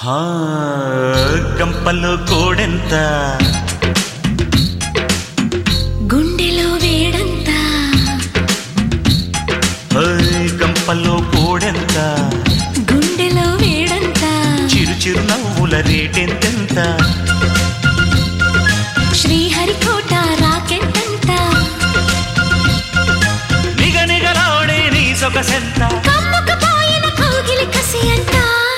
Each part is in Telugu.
గంపలో కోడెంత, గుండెలో వేడంత, గంపలో కోడెంత, గుండెలో వేడంత, చిరు చిరు నవ్వుల రేటెంతెంత, శ్రీహరికోట రాకెంతంత, నిగనిగలాడే నీ సొగసెంత, కమ్ముకుపోయిన కౌగిలి కసి అంత.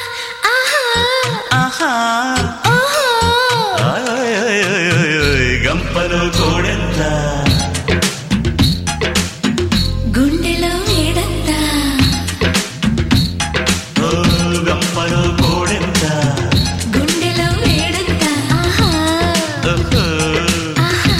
ఆహా ఓహో గంపలో కోడెంత, గుండెలో వేడంత, గంపలో కోడెంత, గుండెలో వేడంత. ఆహా ఆహా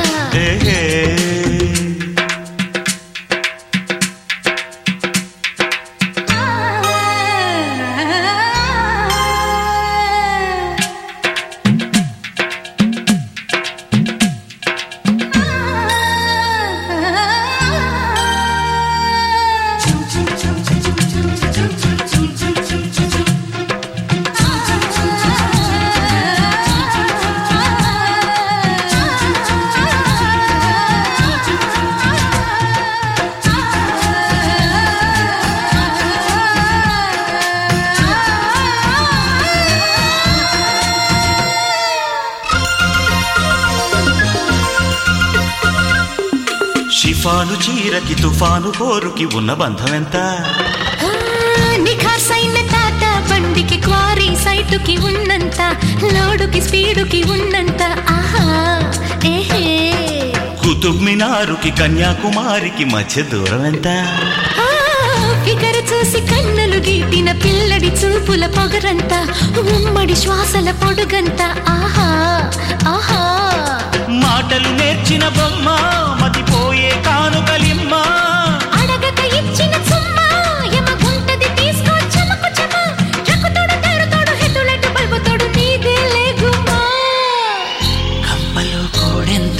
షిఫాను చీరకి తుఫాను పోరుకి ఉన్న బంధం ఎంత, నిఖార్సైన తాత బండికి క్వారీ సైటుకి ఉన్నంత, లోడుకి స్పీడుకి ఉన్నంత. ఆహా ఏహే కుతుబ్ మినారుకి కన్యాకుమారికి మధ్య దూరం ఎంత, ఫిగర్ చూసి కన్నులు గీటిన పిల్లడి చూపుల పొగరంత, ఉమ్మడి శ్వాసల పొడుగంత. ఆహా ఆహా మాటలు నేర్చిన బొమ్మ మతిపోయే కానుకలిమ్మ, అడగక ఇచ్చిన చుమ్మ యమగుంటది తీసుకో చమకు చమ, రకుతోడు తెరుతోడు హెతులెటు బల్బుతోడు నీదే లేగుమా. గంపలో కోడెంత,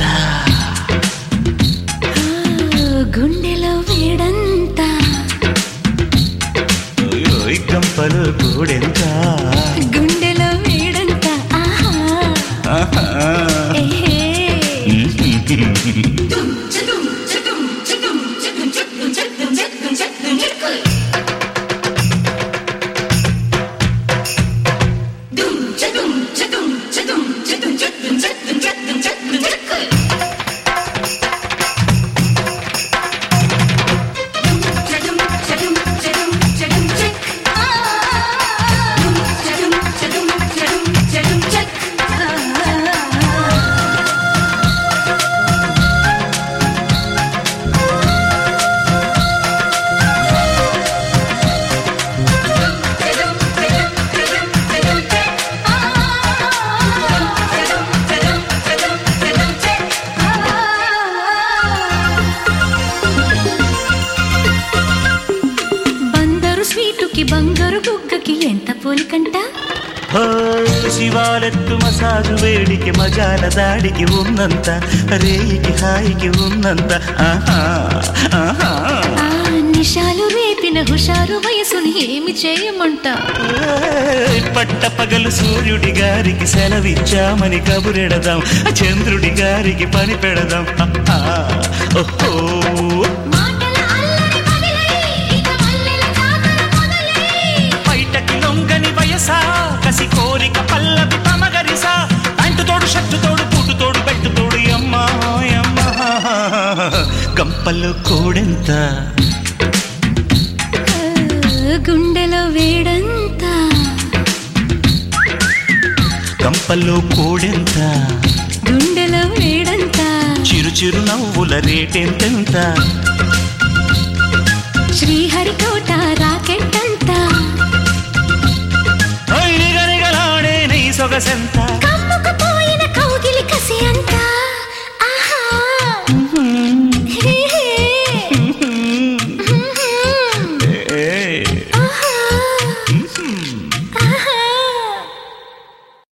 గుండెలో వేడంత, గంపలో కోడెంత, గుండెలో వేడంత. ఆహా ఏహే బంగారు బుగ్గకి ఎంత పోలికంట, శివాలెత్తు మసాజు వేడికి మజాల దాడికి ఉన్నంత, రేయికి హాయికి ఉన్నంత. ఆహా ఆహా నిషాలు రేపిన హుషారు వయసుని ఏమి చేయమంట, పట్ట పగలు సూర్యుడి గారికి సెలవిచ్చామని కబురెడదాం, చంద్రుడి గారికి పని పెడదాం. ఓహో బయటకి లొంగని వయసా, కసి కోరిక పల్లవి పమగరిసా, అంటు తోడు షట్టు తోడు పుట్టు తోడు పెట్టు తోడు. అమ్మా అమ్మా గంపలో కోడెంత, గుండెలో వేడంత, గంపలో కోడెంత, గుండెలో వేడంత, చిరు చిరు నవ్వుల రేటెంతెంత, శ్రీహరికోట రాకెట్టంత, నిగనిగలాడే నీ సొగసెంత.